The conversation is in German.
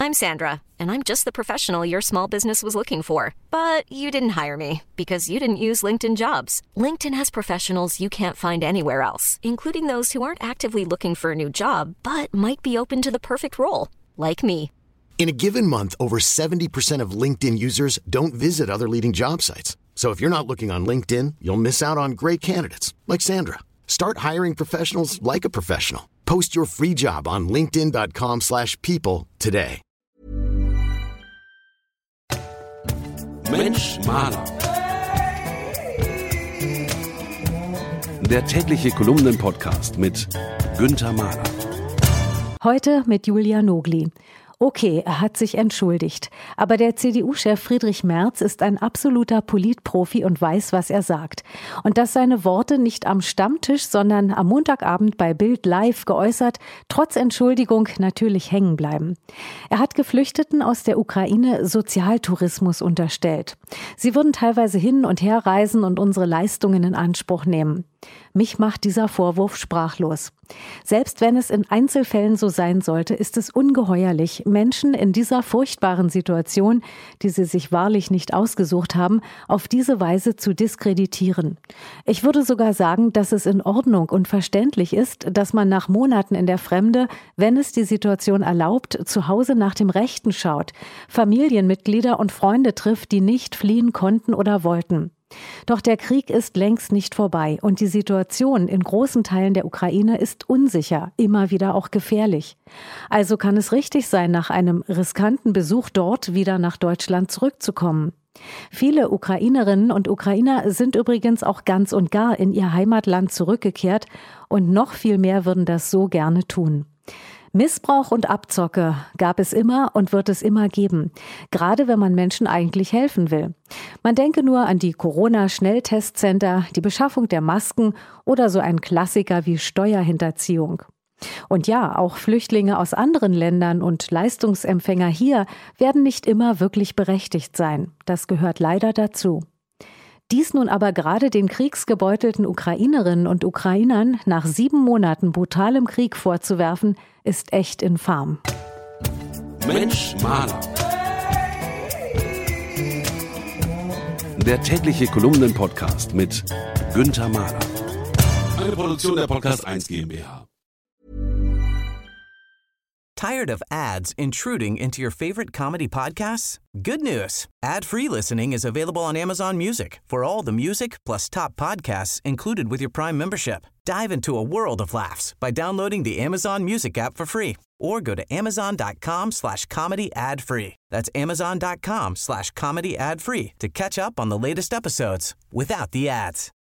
I'm Sandra, and I'm just the professional your small business was looking for. But you didn't hire me because you didn't use LinkedIn Jobs. LinkedIn has professionals you can't find anywhere else, including those who aren't actively looking for a new job, but might be open to the perfect role, like me. In a given month, over 70% of LinkedIn users don't visit other leading job sites. So if you're not looking on LinkedIn, you'll miss out on great candidates like Sandra. Start hiring professionals like a professional. Post your free job on linkedin.com/people today. Mensch Maler. Der tägliche Kolumnen-Podcast mit Günther Mahler. Heute mit Julia Nogli. Okay, er hat sich entschuldigt. Aber der CDU-Chef Friedrich Merz ist ein absoluter Politprofi und weiß, was er sagt. Und dass seine Worte nicht am Stammtisch, sondern am Montagabend bei Bild Live geäußert, trotz Entschuldigung natürlich hängen bleiben. Er hat Geflüchteten aus der Ukraine Sozialtourismus unterstellt. Sie würden teilweise hin und her reisen und unsere Leistungen in Anspruch nehmen. Mich macht dieser Vorwurf sprachlos. Selbst wenn es in Einzelfällen so sein sollte, ist es ungeheuerlich, Menschen in dieser furchtbaren Situation, die sie sich wahrlich nicht ausgesucht haben, auf diese Weise zu diskreditieren. Ich würde sogar sagen, dass es in Ordnung und verständlich ist, dass man nach Monaten in der Fremde, wenn es die Situation erlaubt, zu Hause nach dem Rechten schaut, Familienmitglieder und Freunde trifft, die nicht fliehen konnten oder wollten. Doch der Krieg ist längst nicht vorbei und die Situation in großen Teilen der Ukraine ist unsicher, immer wieder auch gefährlich. Also kann es richtig sein, nach einem riskanten Besuch dort wieder nach Deutschland zurückzukommen. Viele Ukrainerinnen und Ukrainer sind übrigens auch ganz und gar in ihr Heimatland zurückgekehrt und noch viel mehr würden das so gerne tun. Missbrauch und Abzocke gab es immer und wird es immer geben, gerade wenn man Menschen eigentlich helfen will. Man denke nur an die Corona-Schnelltestcenter, die Beschaffung der Masken oder so ein Klassiker wie Steuerhinterziehung. Und ja, auch Flüchtlinge aus anderen Ländern und Leistungsempfänger hier werden nicht immer wirklich berechtigt sein. Das gehört leider dazu. Dies nun aber gerade den kriegsgebeutelten Ukrainerinnen und Ukrainern nach 7 Monaten brutalem Krieg vorzuwerfen, ist echt infam. Mensch Maler. Der tägliche Kolumnen-Podcast mit Günther Mahler. Eine Produktion der Podcast 1 GmbH. Tired of ads intruding into your favorite comedy podcasts? Good news. Ad-free listening is available on Amazon Music for all the music plus top podcasts included with your Prime membership. Dive into a world of laughs by downloading the Amazon Music app for free or go to amazon.com/comedy ad-free. That's amazon.com/comedy ad-free to catch up on the latest episodes without the ads.